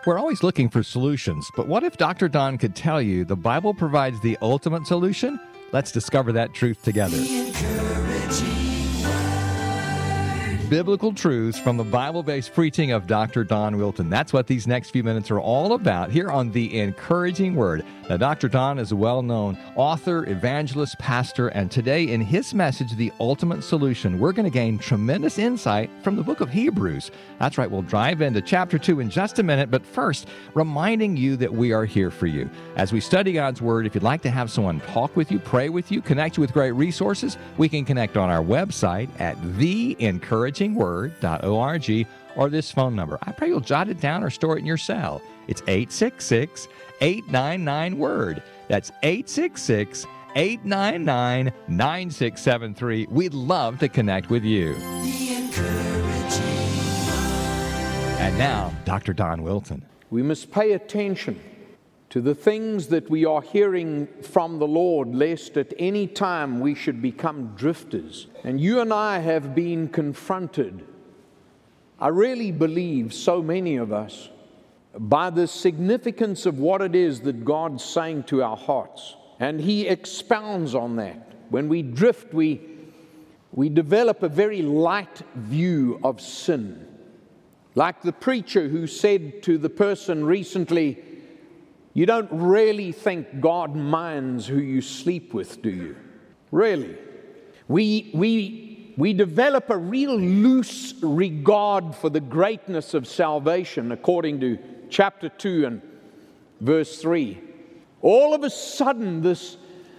We're always looking for solutions, but what if Dr. Don could tell you the Bible provides the ultimate solution? Let's discover that truth together. Biblical truths from the Bible-based preaching of Dr. Don Wilton. That's what these next few minutes are all about here on The Encouraging Word. Now, Dr. Don is a well-known author, evangelist, pastor, and today in his message, The Ultimate Solution, we're going to gain tremendous insight from the book of Hebrews. That's right, we'll dive into chapter 2 in just a minute, but first, reminding you that we are here for you. As we study God's Word, if you'd like to have someone talk with you, pray with you, connect you with great resources, we can connect on our website at theencouragingword.org or this phone number. I pray you'll jot it down or store it in your cell. It's 866-899-WORD. That's 866-899-9673. We'd love to connect with you. And now, Dr. Don Wilton. We must pay attention to the things that we are hearing from the Lord, lest at any time we should become drifters. And you and I have been confronted, I really believe, so many of us, by the significance of what it is that God's saying to our hearts. And He expounds on that. When we drift, we develop a very light view of sin. Like the preacher who said to the person recently, "You don't really think God minds who you sleep with, do you?" Really. We develop a real loose regard for the greatness of salvation, according to chapter 2 and verse 3. All of a sudden, this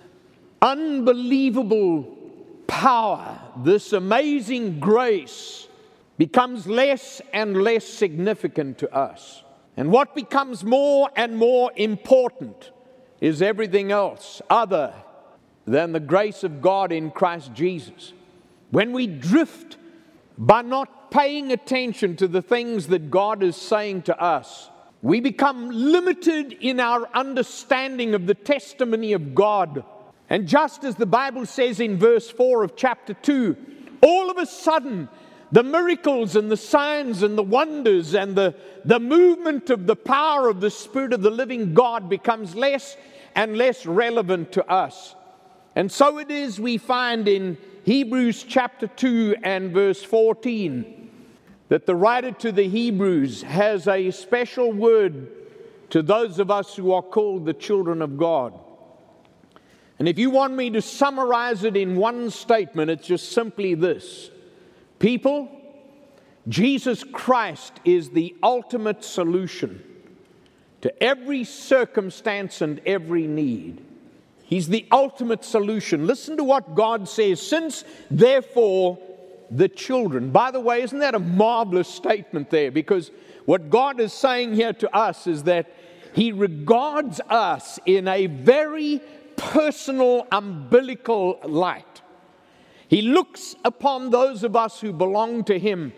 unbelievable power, this amazing grace, becomes less and less significant to us. And what becomes more and more important is everything else other than the grace of God in Christ Jesus. When we drift by not paying attention to the things that God is saying to us, we become limited in our understanding of the testimony of God. And just as the Bible says in verse 4 of chapter 2, all of a sudden, the miracles and the signs and the wonders and the movement of the power of the Spirit of the living God becomes less and less relevant to us. And so it is we find in Hebrews chapter 2 and verse 14 that the writer to the Hebrews has a special word to those of us who are called the children of God. And if you want me to summarize it in one statement, it's just simply this. People, Jesus Christ is the ultimate solution to every circumstance and every need. He's the ultimate solution. Listen to what God says. Since, therefore, the children. By the way, isn't that a marvelous statement there? Because what God is saying here to us is that He regards us in a very personal, umbilical light. He looks upon those of us who belong to Him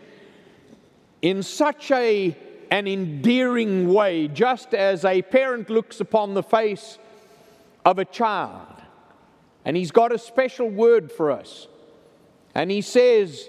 in such an endearing way, just as a parent looks upon the face of a child. And He's got a special word for us. And He says,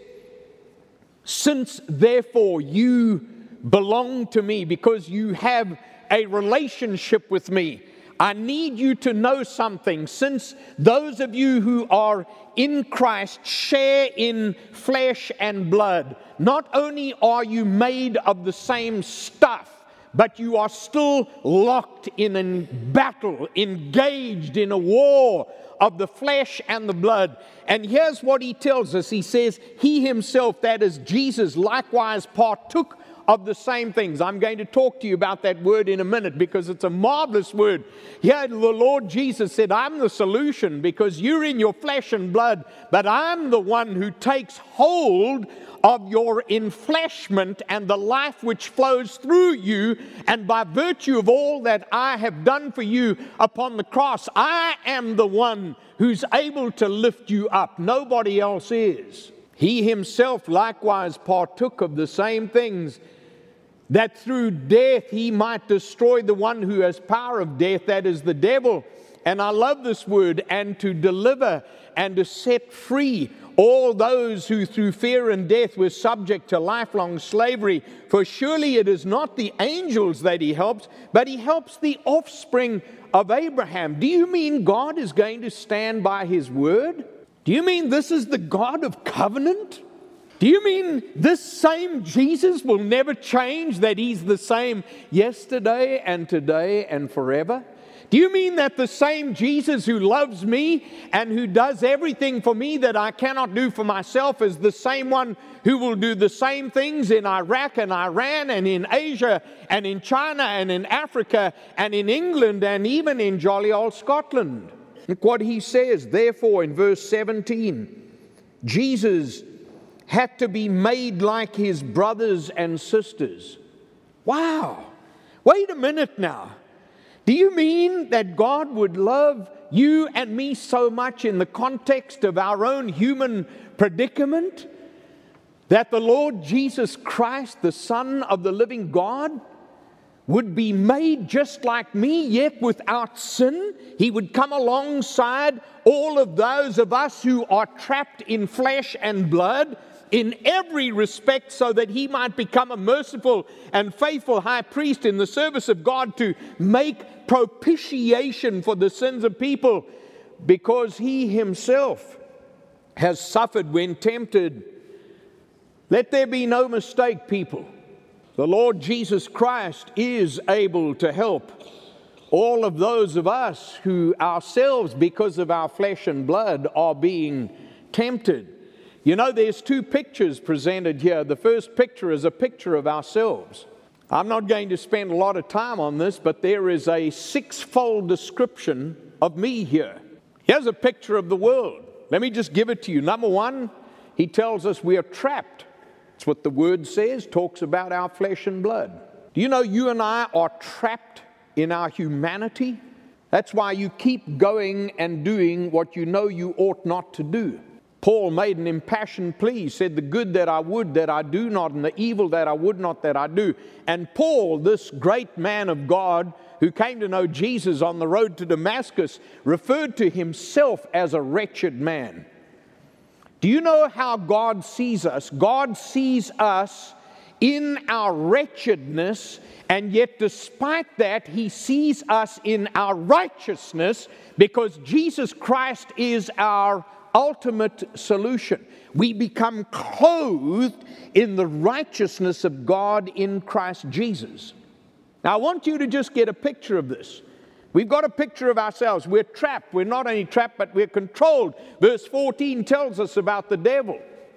since therefore you belong to me, because you have a relationship with me, I need you to know something. Since those of you who are in Christ share in flesh and blood, not only are you made of the same stuff, but you are still locked in a battle, engaged in a war of the flesh and the blood. And here's what He tells us. He says, He Himself, that is Jesus, likewise partook of the same things. I'm going to talk to you about that word in a minute because it's a marvelous word. Here the Lord Jesus said, I'm the solution because you're in your flesh and blood, but I'm the one who takes hold of your enfleshment and the life which flows through you, and by virtue of all that I have done for you upon the cross, I am the one who's able to lift you up. Nobody else is. He Himself likewise partook of the same things, that through death He might destroy the one who has power of death, that is the devil, And I love this word, and to deliver and to set free all those who through fear and death were subject to lifelong slavery. For surely it is not the angels that he helps, but he helps the offspring of Abraham. Do you mean God is going to stand by his word? Do you mean this is the God of covenant? Do you mean this same Jesus will never change, that he's the same yesterday and today and forever? Do you mean that the same Jesus who loves me and who does everything for me that I cannot do for myself is the same one who will do the same things in Iraq and Iran and in Asia and in China and in Africa and in England and even in jolly old Scotland? Look what he says, therefore, in verse 17. Jesus had to be made like his brothers and sisters. Wow! Wait a minute now. Do you mean that God would love you and me so much in the context of our own human predicament that the Lord Jesus Christ, the Son of the living God, would be made just like me, yet without sin? He would come alongside all of those of us who are trapped in flesh and blood in every respect, so that he might become a merciful and faithful high priest in the service of God to make propitiation for the sins of people, because he himself has suffered when tempted. Let there be no mistake, people. The Lord Jesus Christ is able to help all of those of us who ourselves, because of our flesh and blood, are being tempted. You know, there's two pictures presented here. The first picture is a picture of ourselves. I'm not going to spend a lot of time on this, but there is a sixfold description of me here. Here's a picture of the world. Let me just give it to you. Number one, he tells us we are trapped. That's what the word says, talks about our flesh and blood. Do you know you and I are trapped in our humanity? That's why you keep going and doing what you know you ought not to do. Paul made an impassioned plea, said, the good that I would that I do not, and the evil that I would not that I do. And Paul, this great man of God who came to know Jesus on the road to Damascus, referred to himself as a wretched man. Do you know how God sees us? God sees us in our wretchedness, and yet despite that, he sees us in our righteousness, because Jesus Christ is our ultimate solution. We become clothed in the righteousness of God in Christ Jesus. Now I want you to just get a picture of this. We've got a picture of ourselves. We're trapped. We're not only trapped, but we're controlled. Verse 14 tells us about the devil.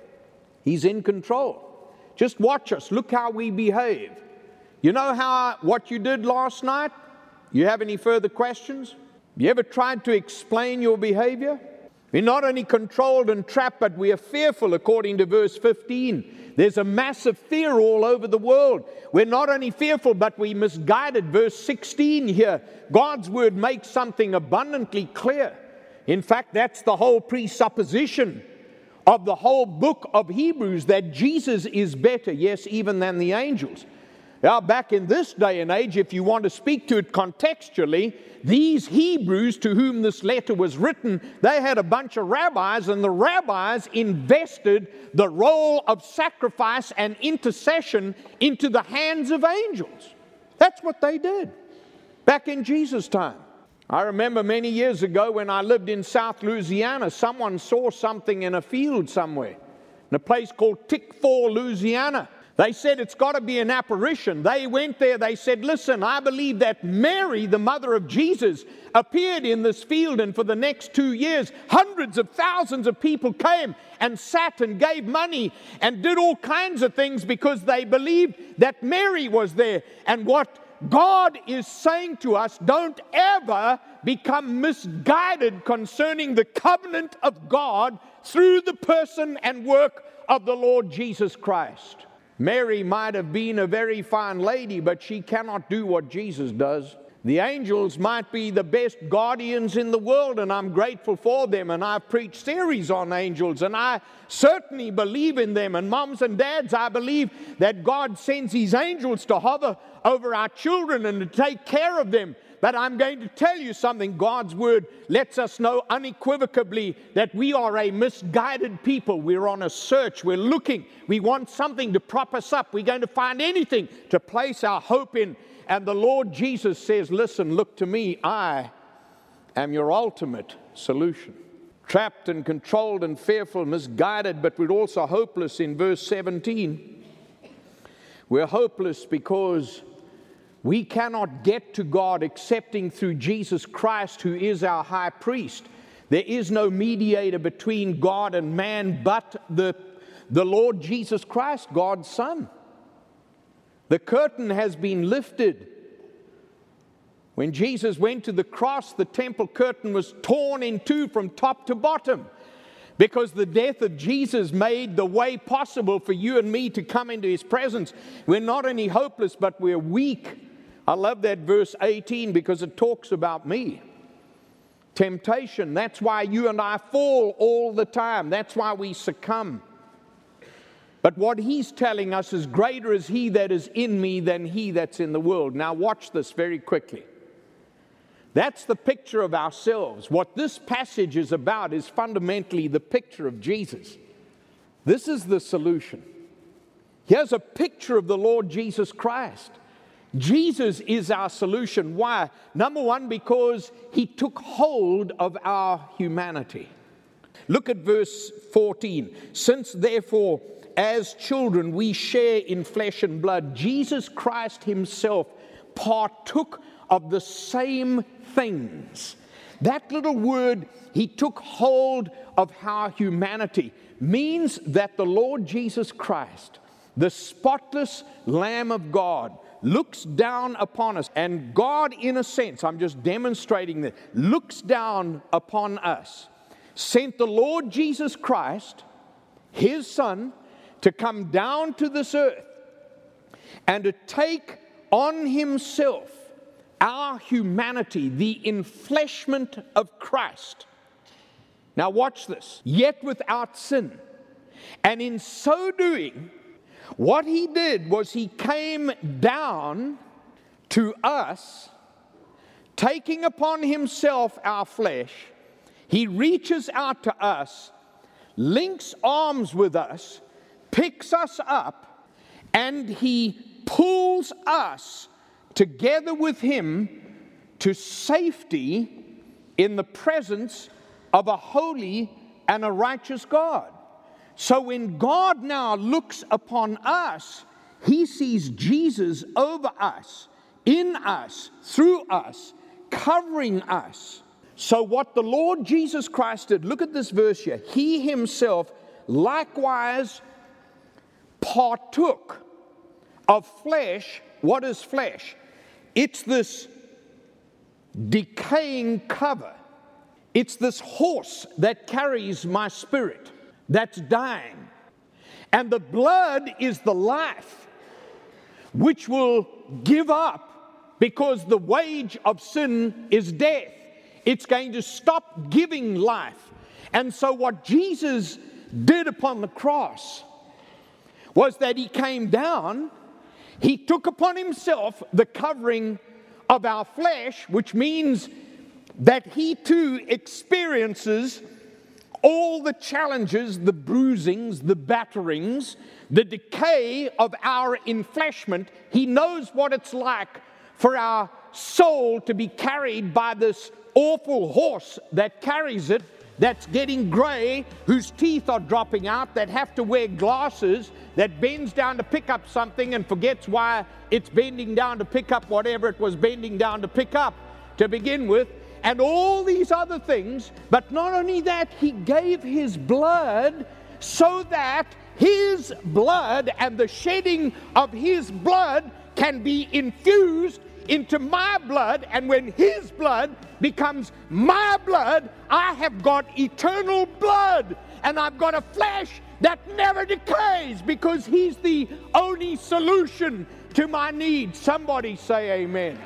He's in control. Just watch us. Look how we behave. You know what you did last night? You have any further questions? You ever tried to explain your behavior? We're not only controlled and trapped, but we are fearful, according to verse 15. There's a massive fear all over the world. We're not only fearful, but we're misguided. Verse 16 here, God's word makes something abundantly clear. In fact, that's the whole presupposition of the whole book of Hebrews, that Jesus is better, yes, even than the angels. Now, back in this day and age, if you want to speak to it contextually, these Hebrews to whom this letter was written, they had a bunch of rabbis, and the rabbis invested the role of sacrifice and intercession into the hands of angels. That's what they did back in Jesus' time. I remember many years ago when I lived in South Louisiana, someone saw something in a field somewhere, in a place called Tickfaw, Louisiana. They said it's got to be an apparition. They went there, they said, listen, I believe that Mary, the mother of Jesus, appeared in this field, and for the next 2 years, hundreds of thousands of people came and sat and gave money and did all kinds of things because they believed that Mary was there. And what God is saying to us, don't ever become misguided concerning the covenant of God through the person and work of the Lord Jesus Christ. Mary might have been a very fine lady, but she cannot do what Jesus does. The angels might be the best guardians in the world, and I'm grateful for them, and I've preached series on angels, and I certainly believe in them. And moms and dads, I believe that God sends His angels to hover over our children and to take care of them. But I'm going to tell you something. God's word lets us know unequivocally that we are a misguided people. We're on a search. We're looking. We want something to prop us up. We're going to find anything to place our hope in. And the Lord Jesus says, listen, look to me. I am your ultimate solution. Trapped and controlled and fearful, misguided, but we're also hopeless in verse 17. We're hopeless because we cannot get to God excepting through Jesus Christ, who is our high priest. There is no mediator between God and man but the Lord Jesus Christ, God's Son. The curtain has been lifted. When Jesus went to the cross, the temple curtain was torn in two from top to bottom, because the death of Jesus made the way possible for you and me to come into His presence. We're not only hopeless, but we're weak. I love that verse 18 because it talks about me. Temptation, that's why you and I fall all the time. That's why we succumb. But what He's telling us is, greater is He that is in me than he that's in the world. Now watch this very quickly. That's the picture of ourselves. What this passage is about is fundamentally the picture of Jesus. This is the solution. Here's a picture of the Lord Jesus Christ. Jesus is our solution. Why? Number one, because He took hold of our humanity. Look at verse 14. Since therefore, as children, we share in flesh and blood, Jesus Christ Himself partook of the same things. That little word, He took hold of our humanity, means that the Lord Jesus Christ, the spotless Lamb of God, looks down upon us. And God, in a sense, I'm just demonstrating that, looks down upon us, sent the Lord Jesus Christ, His Son, to come down to this earth and to take on Himself our humanity, the enfleshment of Christ. Now watch this. Yet without sin. And in so doing, what He did was He came down to us, taking upon Himself our flesh. He reaches out to us, links arms with us, picks us up, and He pulls us together with Him to safety in the presence of a holy and a righteous God. So when God now looks upon us, He sees Jesus over us, in us, through us, covering us. So what the Lord Jesus Christ did, look at this verse here. He Himself likewise partook of flesh. What is flesh? It's this decaying cover. It's this horse that carries my spirit, that's dying. And the blood is the life which will give up, because the wage of sin is death. It's going to stop giving life. And so what Jesus did upon the cross was that He came down, He took upon Himself the covering of our flesh, which means that He too experiences all the challenges, the bruisings, the batterings, the decay of our enfleshment. He knows what it's like for our soul to be carried by this awful horse that carries it, that's getting gray, whose teeth are dropping out, that have to wear glasses, that bends down to pick up something and forgets why it's bending down to pick up whatever it was bending down to pick up to begin with, and all these other things. But not only that, He gave His blood so that His blood and the shedding of His blood can be infused into my blood, and when His blood becomes my blood, I have got eternal blood, and I've got a flesh that never decays, because He's the only solution to my needs. Somebody say amen.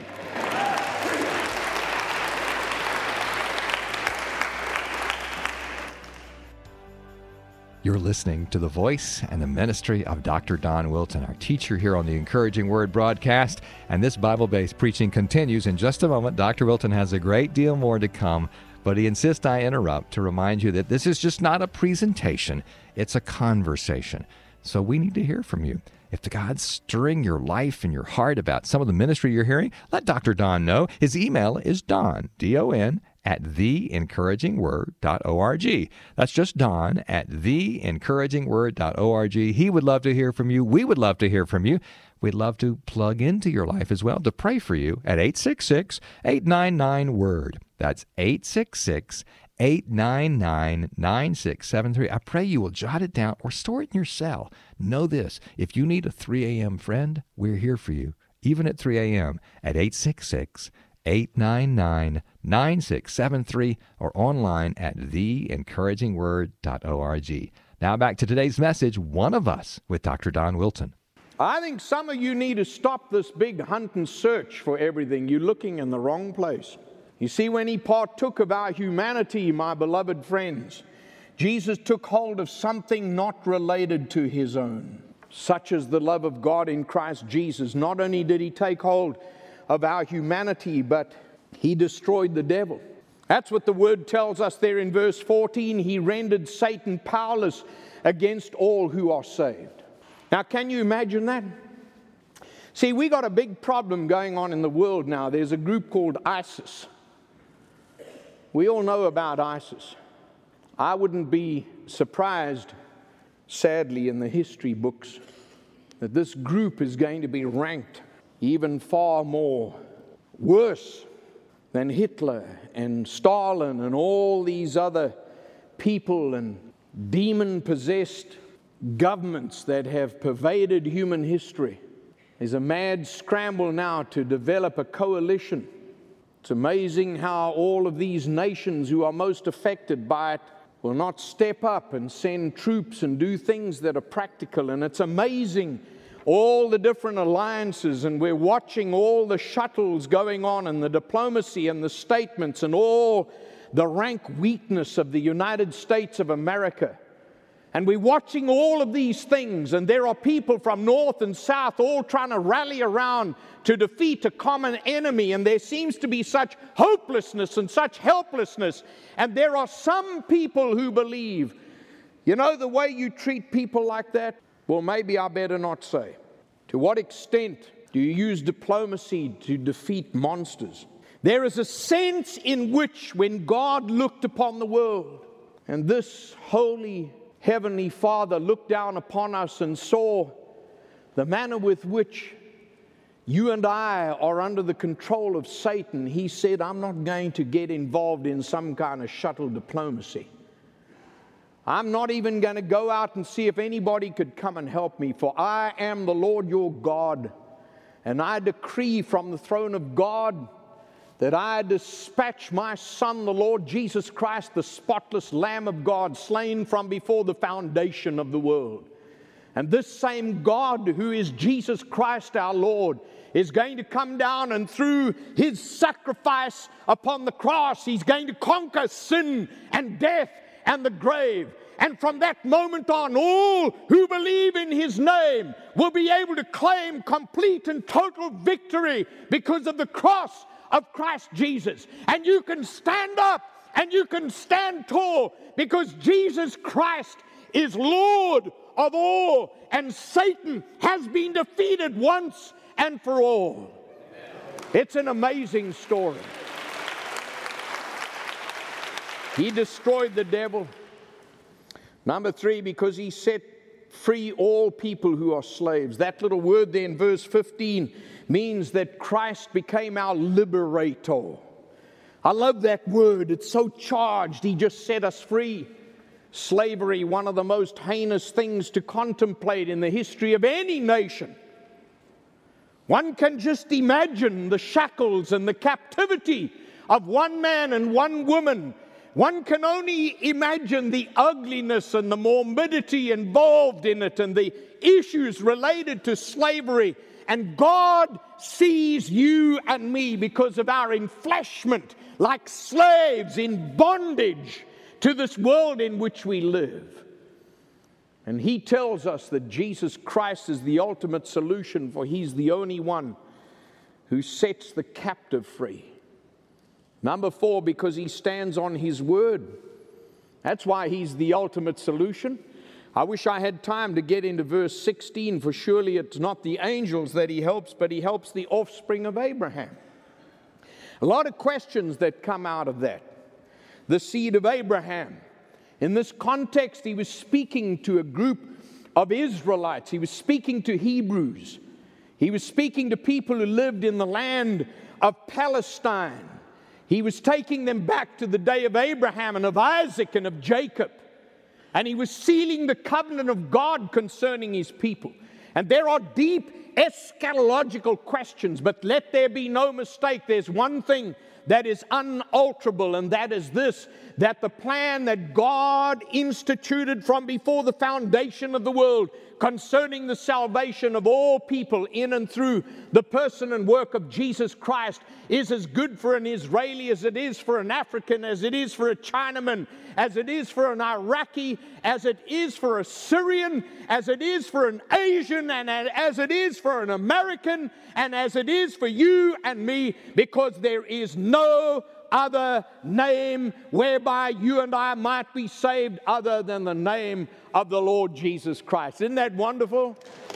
You're listening to the voice and the ministry of Dr. Don Wilton, our teacher here on the Encouraging Word broadcast. And this Bible-based preaching continues. In just a moment, Dr. Wilton has a great deal more to come, but he insists I interrupt to remind you that this is just not a presentation, it's a conversation. So we need to hear from you. If God's stirring your life and your heart about some of the ministry you're hearing, let Dr. Don know. His email is Don, D-O-N, at theencouragingword.org. That's just Don at theencouragingword.org. He would love to hear from you. We would love to hear from you. We'd love to plug into your life as well, to pray for you at 866-899-WORD. That's 866-899-9673. I pray you will jot it down or store it in your cell. Know this, if you need a 3 a.m. friend, we're here for you, even at 3 a.m. at 866-899-9673 or online at theencouragingword.org. Now back to today's message, One of Us, with Dr. Don Wilton. I think some of you need to stop this big hunt and search for everything. You're looking in the wrong place. You see, when he partook of our humanity, my beloved friends, Jesus took hold of something not related to his own, such as the love of God in Christ Jesus. Not only did he take hold of our humanity, but he destroyed the devil. That's what the word tells us there in verse 14. He rendered Satan powerless against all who are saved. Now, can you imagine that? See, we got a big problem going on in the world now. There's a group called ISIS. We all know about ISIS. I wouldn't be surprised, sadly, in the history books, that this group is going to be ranked even far more worse than Hitler and Stalin and all these other people and demon-possessed governments that have pervaded human history. There's a mad scramble now to develop a coalition. It's amazing how all of these nations who are most affected by it will not step up and send troops and do things that are practical. And it's amazing all the different alliances, and we're watching all the shuttles going on and the diplomacy and the statements and all the rank weakness of the United States of America. And we're watching all of these things, and there are people from north and south all trying to rally around to defeat a common enemy, and there seems to be such hopelessness and such helplessness. And there are some people who believe, you know, the way you treat people like that, well, maybe I better not say. To what extent do you use diplomacy to defeat monsters? There is a sense in which when God looked upon the world, and this holy Heavenly Father looked down upon us and saw the manner with which you and I are under the control of Satan, he said, I'm not going to get involved in some kind of shuttle diplomacy. I'm not even going to go out and see if anybody could come and help me, for I am the Lord your God, and I decree from the throne of God that I dispatch my Son, the Lord Jesus Christ, the spotless Lamb of God, slain from before the foundation of the world. And this same God, who is Jesus Christ our Lord, is going to come down, and through his sacrifice upon the cross, he's going to conquer sin and death and the grave. And from that moment on, all who believe in his name will be able to claim complete and total victory because of the cross of Christ Jesus. And you can stand up and you can stand tall because Jesus Christ is Lord of all, and Satan has been defeated once and for all. It's an amazing story. He destroyed the devil. Number 3, because he set free all people who are slaves. That little word there in verse 15 means that Christ became our liberator. I love that word. It's so charged. He just set us free. Slavery, one of the most heinous things to contemplate in the history of any nation. One can just imagine the shackles and the captivity of one man and one woman. One can only imagine the ugliness and the morbidity involved in it and the issues related to slavery. And God sees you and me because of our enfleshment like slaves in bondage to this world in which we live. And he tells us that Jesus Christ is the ultimate solution, for he's the only one who sets the captive free. Number 4, because he stands on his word. That's why he's the ultimate solution. I wish I had time to get into verse 16, for surely it's not the angels that he helps, but he helps the offspring of Abraham. A lot of questions that come out of that. The seed of Abraham. In this context, he was speaking to a group of Israelites. He was speaking to Hebrews. He was speaking to people who lived in the land of Palestine. He was taking them back to the day of Abraham and of Isaac and of Jacob. And he was sealing the covenant of God concerning his people. And there are deep eschatological questions, but let there be no mistake, there's one thing that is unalterable, and that is this, that the plan that God instituted from before the foundation of the world concerning the salvation of all people in and through the person and work of Jesus Christ is as good for an Israeli as it is for an African, as it is for a Chinaman, as it is for an Iraqi, as it is for a Syrian, as it is for an Asian, and as it is for an American, and as it is for you and me, because there is no other name whereby you and I might be saved other than the name of the Lord Jesus Christ. Isn't that wonderful?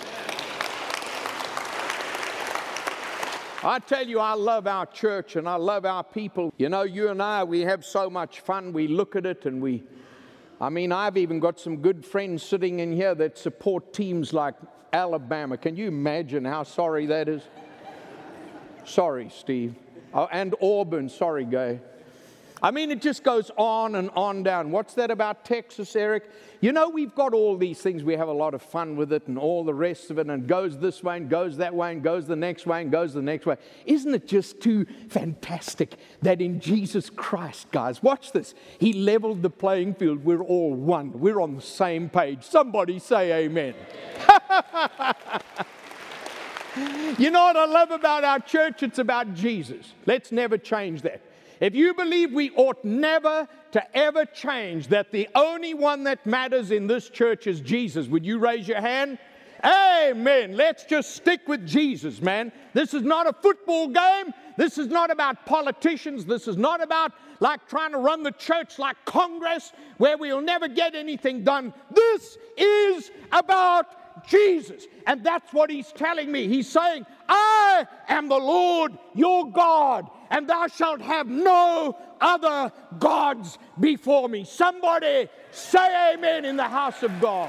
I tell you, I love our church and I love our people. You know, you and I, we have so much fun. We look at it and I've even got some good friends sitting in here that support teams like Alabama. Can you imagine how sorry that is? Sorry, Steve. Oh, and Auburn. Sorry, Gay. I mean, it just goes on and on down. What's that about Texas, Eric? You know, we've got all these things. We have a lot of fun with it and all the rest of it, and it goes this way and goes that way and goes the next way and goes the next way. Isn't it just too fantastic that in Jesus Christ, guys, watch this. He leveled the playing field. We're all one. We're on the same page. Somebody say amen. You know what I love about our church? It's about Jesus. Let's never change that. If you believe we ought never to ever change that the only one that matters in this church is Jesus, would you raise your hand? Amen. Let's just stick with Jesus, man. This is not a football game. This is not about politicians. This is not about like trying to run the church like Congress where we'll never get anything done. This is about Jesus. And that's what he's telling me. He's saying, I am the Lord your God, and thou shalt have no other gods before me. Somebody say amen in the house of God.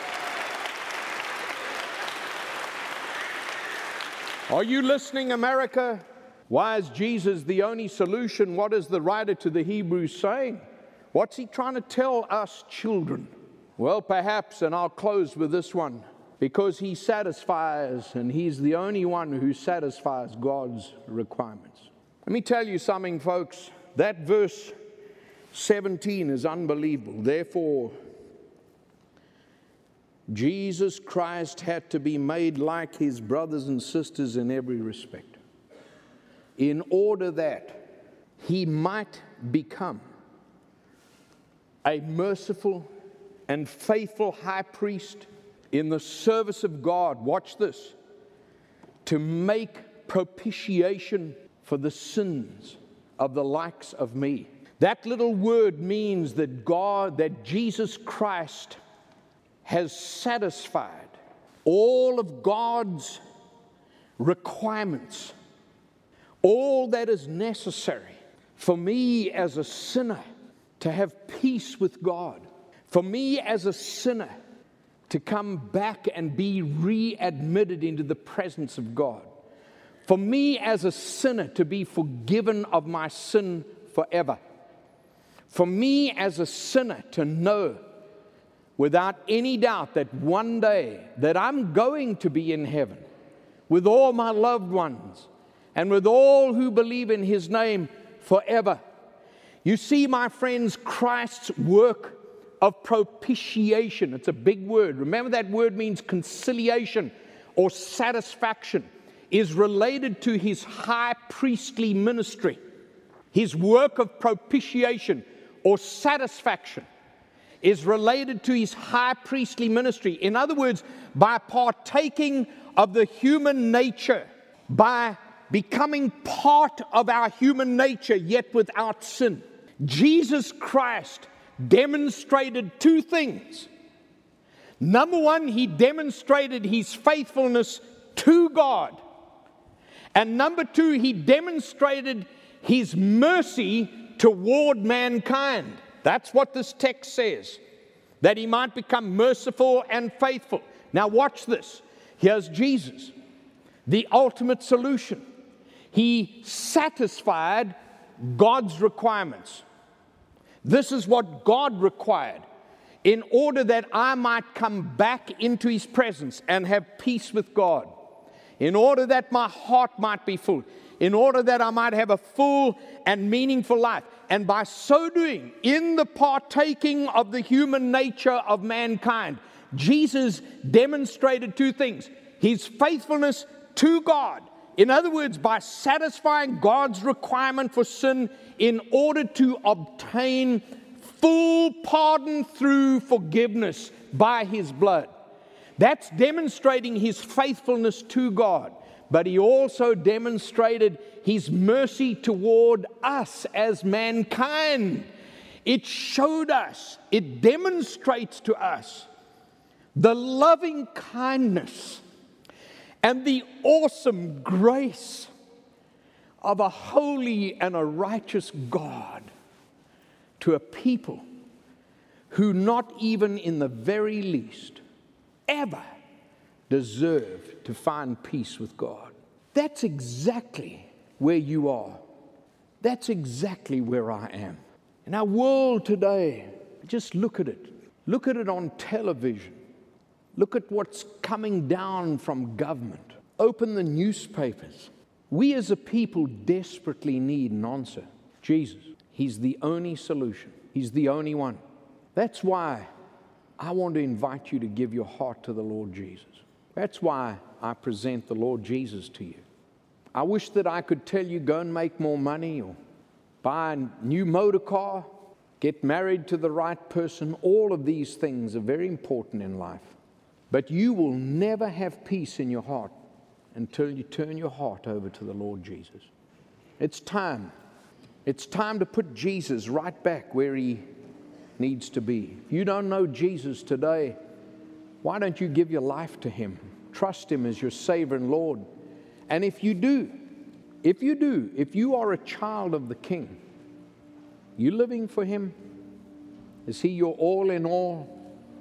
Are you listening, America? Why is Jesus the only solution? What is the writer to the Hebrews saying? What's he trying to tell us children? Well, perhaps, and I'll close with this one, because he satisfies, and he's the only one who satisfies God's requirements. Let me tell you something, folks. That verse 17 is unbelievable. Therefore, Jesus Christ had to be made like his brothers and sisters in every respect, in order that he might become a merciful and faithful high priest in the service of God. Watch this. To make propitiation for the sins of the likes of me. That little word means that Jesus Christ has satisfied all of God's requirements, all that is necessary for me as a sinner to have peace with God, for me as a sinner to come back and be readmitted into the presence of God, for me as a sinner to be forgiven of my sin forever, for me as a sinner to know without any doubt that one day that I'm going to be in heaven with all my loved ones and with all who believe in his name forever. You see, my friends, Christ's work of propitiation. It's a big word. Remember, that word means conciliation or satisfaction, is related to his high priestly ministry. His work of propitiation or satisfaction. is related to his high priestly ministry. In other words, by partaking of the human nature, by becoming part of our human nature, yet without sin, Jesus Christ demonstrated two things. Number one, he demonstrated his faithfulness to God. And number two, he demonstrated his mercy toward mankind. That's what this text says, that he might become merciful and faithful. Now watch this. Here's Jesus, the ultimate solution. He satisfied God's requirements. This is what God required in order that I might come back into his presence and have peace with God, in order that my heart might be full, in order that I might have a full and meaningful life. And by so doing, in the partaking of the human nature of mankind, Jesus demonstrated two things: his faithfulness to God. In other words, by satisfying God's requirement for sin in order to obtain full pardon through forgiveness by his blood. That's demonstrating his faithfulness to God. But he also demonstrated his mercy toward us as mankind. It showed us, it demonstrates to us the loving kindness and the awesome grace of a holy and a righteous God to a people who not even in the very least ever deserve to find peace with God. That's exactly where you are. That's exactly where I am. In our world today, just look at it. Look at it on television. Look at what's coming down from government. Open the newspapers. We as a people desperately need an answer. Jesus, he's the only solution. He's the only one. That's why I want to invite you to give your heart to the Lord Jesus. That's why I present the Lord Jesus to you. I wish that I could tell you, go and make more money, or buy a new motor car, get married to the right person. All of these things are very important in life. But you will never have peace in your heart until you turn your heart over to the Lord Jesus. It's time. It's time to put Jesus right back where he needs to be. If you don't know Jesus today, why don't you give your life to him? Trust him as your Savior and Lord. And if you do, if you are a child of the King, you living for him? Is he your all in all?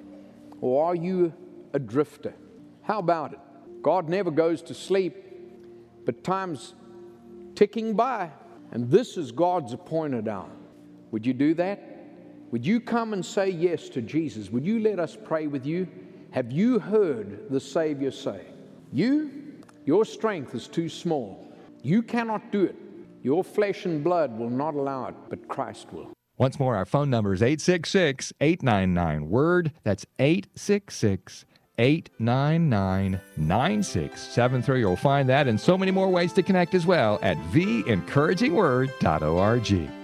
Or are you a drifter? How about it? God never goes to sleep, but time's ticking by, and this is God's appointed hour. Would you do that? Would you come and say yes to Jesus? Would you let us pray with you? Have you heard the Savior say, your strength is too small. You cannot do it. Your flesh and blood will not allow it, but Christ will. Once more, our phone number is 866-899-WORD. That's 866-899-9673. You'll find that and so many more ways to connect as well at theencouragingword.org.